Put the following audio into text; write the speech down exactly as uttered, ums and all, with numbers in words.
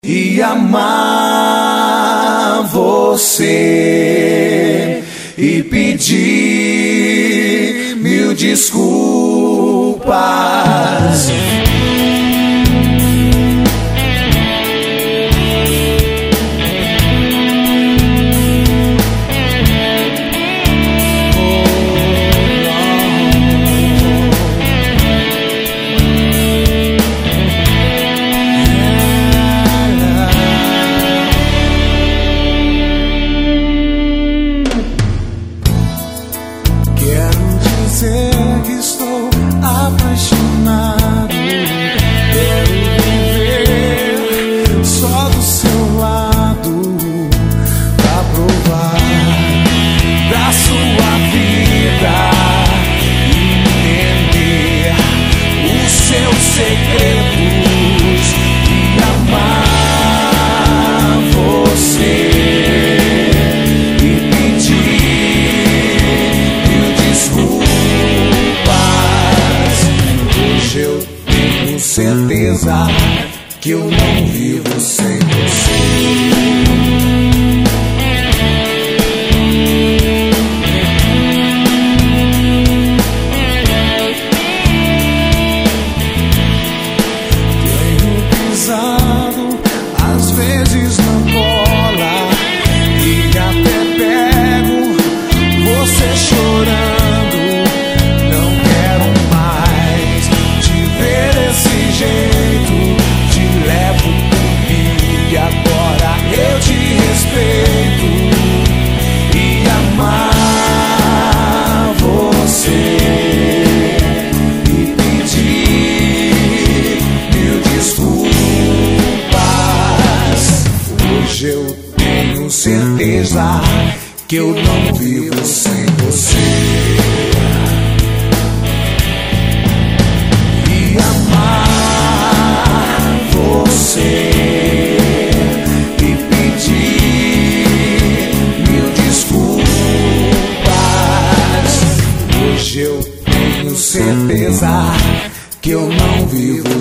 e amar você e pedir mil desculpas. Dizer que estou apaixonado, quero viver só do seu lado, pra provar da sua vida, entender os seus segredos e amar você. Certeza que eu não vivo sem você. Tenho pisado às vezes na bola e até pego você chorando. Não quero mais te ver desse jeito, te levo comigo e agora eu te respeito e amar você e pedir mil desculpas. Hoje eu tenho certeza que eu não vivo sem você. E pedir mil desculpas. Hoje eu tenho certeza que eu não vivo